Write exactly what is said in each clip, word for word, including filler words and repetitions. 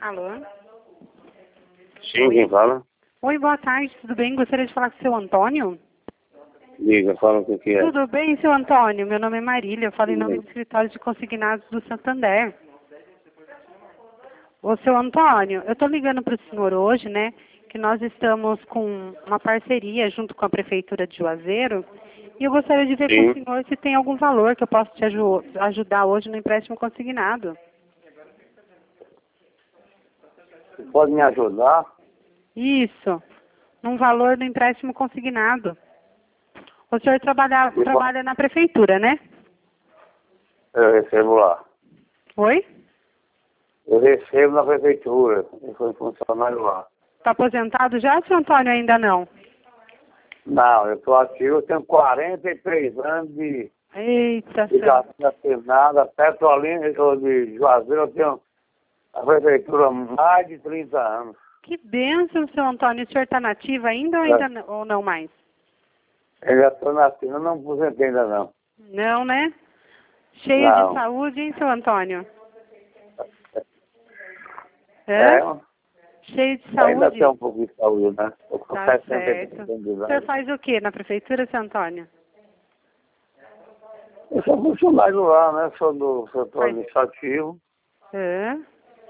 Alô? Sim, quem fala? Oi, boa tarde, tudo bem? Gostaria de falar com o seu Antônio? Diga, fala o que que é. Tudo bem, seu Antônio? Meu nome é Marília, eu falo em nome do escritório de consignados do Santander. Ô, seu Antônio, eu estou ligando para o senhor hoje, né, que nós estamos com uma parceria junto com a Prefeitura de Juazeiro, e eu gostaria de ver Sim. com o senhor se tem algum valor que eu possa te aju ajudar hoje no empréstimo consignado. Pode me ajudar? Isso, num valor do empréstimo consignado. O senhor trabalha, Eu- trabalha na Prefeitura, né? Eu recebo lá. Oi? Eu recebo na prefeitura. Eu sou funcionário lá. Está aposentado já, seu Antônio, ainda não? Não, eu estou ativo, eu tenho quarenta e três anos de, Eita, de seu... carteira assinada, Petrolina ou de Juazeiro, eu tenho a prefeitura há mais de trinta anos. Que bênção, seu Antônio. O senhor está nativo ainda ou, ainda não, ou não mais? Eu já estou nascendo, eu não aposentei ainda não. Não, né? Cheio Não. de saúde, hein, seu Antônio? Hã? É, Cheio de ainda saúde? tem um pouco de saúde, né? Estou com Tá sessenta e certo. três anos de O senhor idade. faz o quê na Prefeitura, seu Antônio? Eu sou funcionário lá, né? Sou do setor Faz- administrativo. Hã?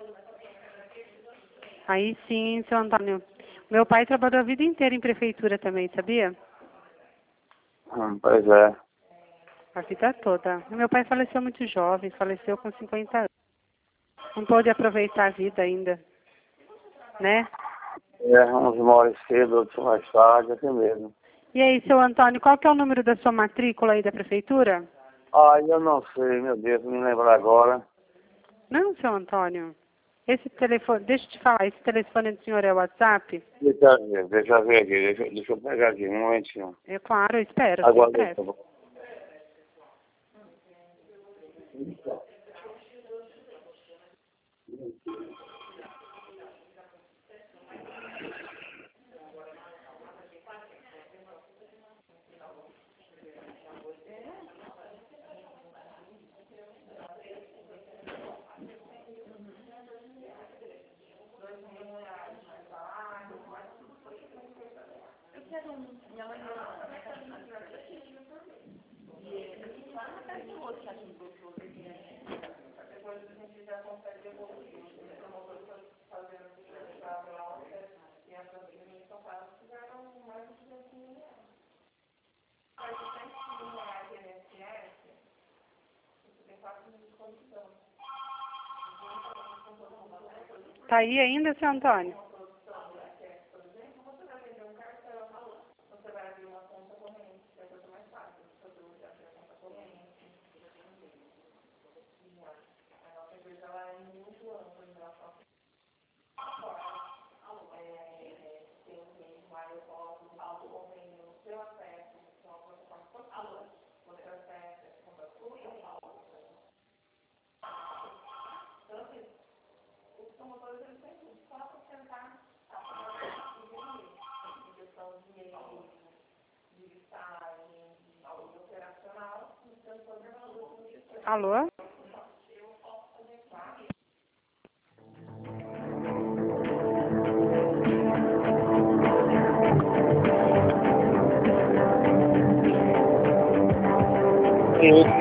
Aí sim, seu Antônio. Meu pai trabalhou a vida inteira em Prefeitura também, sabia? Hum, pois é. A vida toda. Meu pai faleceu muito jovem, faleceu com cinquenta anos. Não pôde aproveitar a vida ainda, né? É, uns moram cedo, outros mais tarde, assim mesmo. E aí, seu Antônio, qual que é o número da sua matrícula aí da Prefeitura? Ah, eu não sei, meu Deus, me lembro agora. Não, seu Antônio. Esse telefone, deixa eu te falar, esse telefone do senhor é o WhatsApp? Deixa eu ver, deixa eu ver aqui, deixa, deixa eu pegar aqui, um momentinho. É claro, eu espero, sem Agora, pressa. deixa eu... Tá aí ainda, seu Antônio? Alô? Sim.